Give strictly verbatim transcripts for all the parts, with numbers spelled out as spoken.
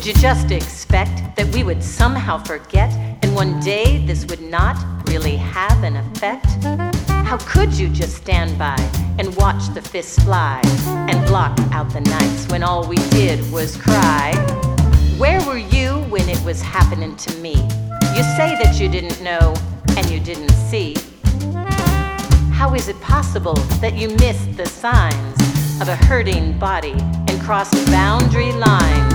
Did you just expect that we would somehow forget, and one day this would not really have an effect? How could you just stand by and watch the fists fly and block out the nights when all we did was cry? Where were you when it was happening to me? You say that you didn't know and you didn't see. How is it possible that you missed the signs of a hurting body and crossed boundary lines?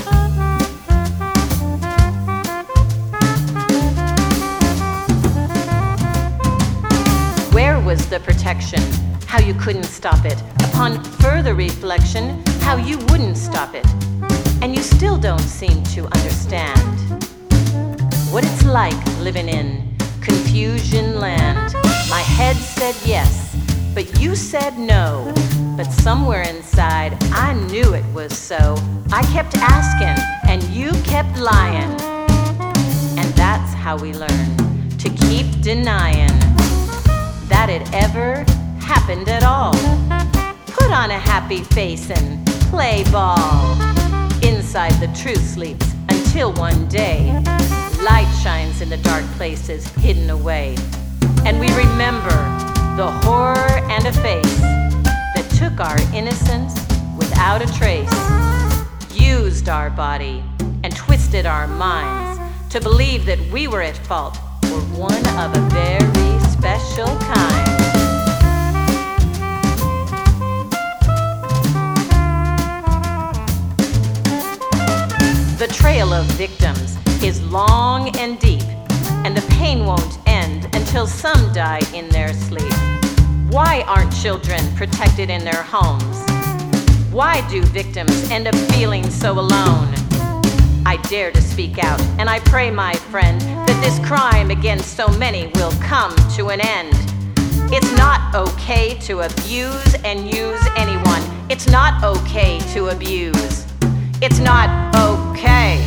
Where was the protection? How you couldn't stop it. Upon further reflection, how you wouldn't stop it. And you still don't seem to understand what it's like living in confusion land. My head said yes, but you said no. But somewhere inside, I knew it was so. I kept asking, and you kept lying. And that's how we learn to keep denying that it ever happened at all. Put on a happy face and play ball. Inside the truth sleeps until one day light shines in the dark places hidden away. And we remember the horror and a face that took our innocence without a trace, used our body and twisted our minds to believe that we were at fault for one of a very special kind. The trail of victims is long and deep, and the pain won't end until some die in their sleep. Why aren't children protected in their homes? Why do victims end up feeling so alone? I dare to speak out, and I pray, my friend, that this crime against so many will come to an end. It's not okay to abuse and use anyone. It's not okay to abuse. It's not okay.